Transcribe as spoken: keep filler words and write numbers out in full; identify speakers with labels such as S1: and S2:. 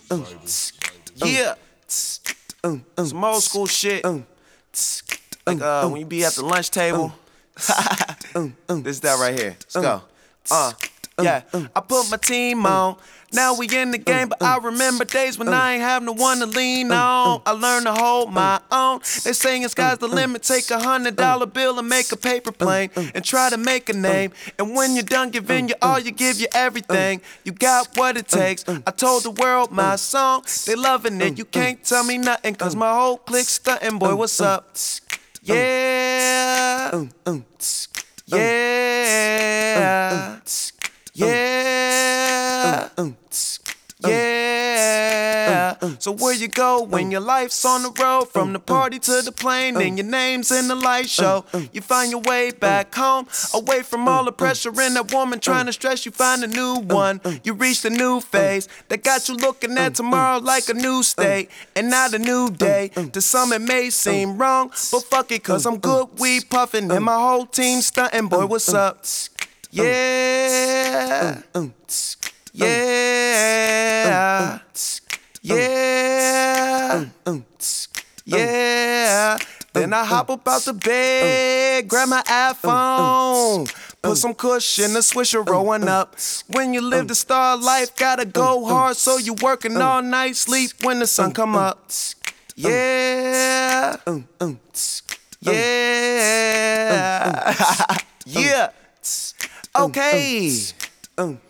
S1: Yeah. Some old school shit. Like uh, when you be at the lunch table. This is that right here. Let's go. Uh, yeah. I put my team on. Now we in the game, but I remember days when I ain't have no one to lean on. I learned to hold my own. They saying sky's the limit. Take a hundred dollar bill and make a paper plane and try to make a name. And when you're done giving you all, you give you everything. You got what it takes. I told the world my song. They loving it. You can't tell me nothing, cause my whole clique stuntin'. Boy, what's up? Yeah. Yeah. Yeah. Yeah. So where you go when your life's on the road? From the party to the plane, and your name's in the light show. You find your way back home, away from all the pressure and that woman trying to stress you. Find a new one. You reached a new phase that got you looking at tomorrow like a new state and not a new day. To some it may seem wrong, but fuck it, cause I'm good weed puffin' and my whole team stuntin'. Boy, what's up? Yeah. Yeah. Yeah. Yeah. Then I hop up out the bed, grab my iPhone, put some cushion, a swisher rolling up. When you live the star life, gotta go hard, so you working all night, sleep when the sun come up. Yeah. Yeah. Yeah. Okay.